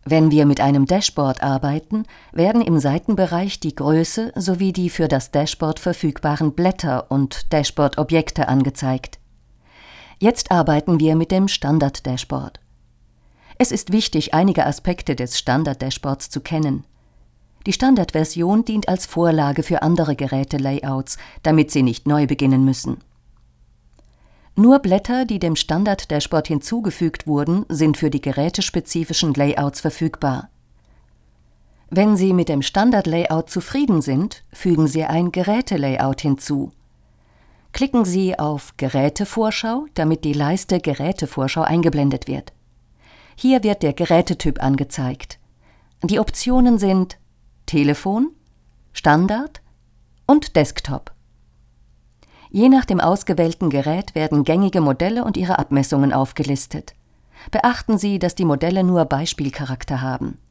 Wenn wir mit einem Dashboard arbeiten, werden im Seitenbereich die Größe sowie die für das Dashboard verfügbaren Blätter und Dashboard-Objekte angezeigt. Jetzt arbeiten wir mit dem Standard-Dashboard. Es ist wichtig, einige Aspekte des Standard-Dashboards zu kennen. Die Standardversion dient als Vorlage für andere Gerätelayouts, damit Sie nicht neu beginnen müssen. Nur Blätter, die dem Standard-Dashboard hinzugefügt wurden, sind für die gerätespezifischen Layouts verfügbar. Wenn Sie mit dem Standard-Layout zufrieden sind, fügen Sie ein Gerätelayout hinzu. Klicken Sie auf Gerätevorschau, damit die Leiste Gerätevorschau eingeblendet wird. Hier wird der Gerätetyp angezeigt. Die Optionen sind Telefon, Standard und Desktop. Je nach dem ausgewählten Gerät werden gängige Modelle und ihre Abmessungen aufgelistet. Beachten Sie, dass die Modelle nur Beispielcharakter haben.